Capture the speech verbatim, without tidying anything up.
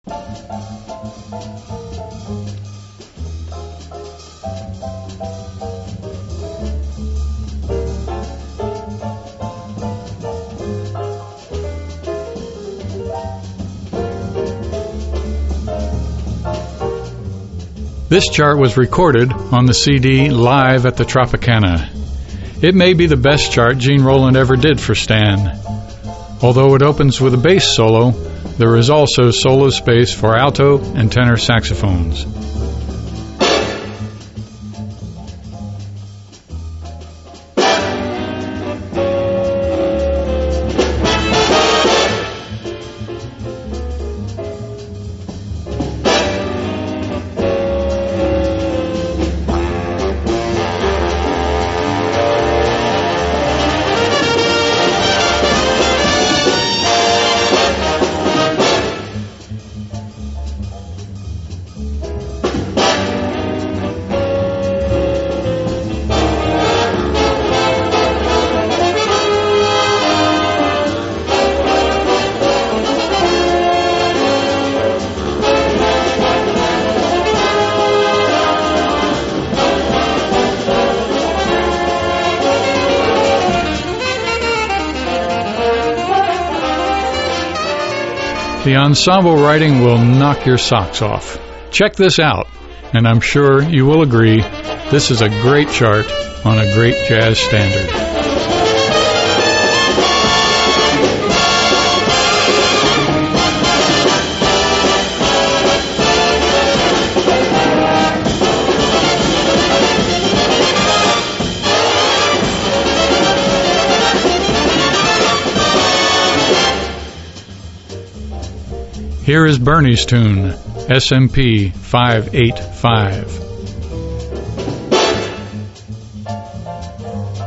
This chart was recorded on the C D live at the Tropicana. It may be the best chart Gene Roland ever did for Stan. Although it opens with a bass solo, there is also solo space for alto and tenor saxophones. The ensemble writing will knock your socks off. Check this out, and I'm sure you will agree this is a great chart on a great jazz standard. Here is Bernie's tune, S M P five eight five.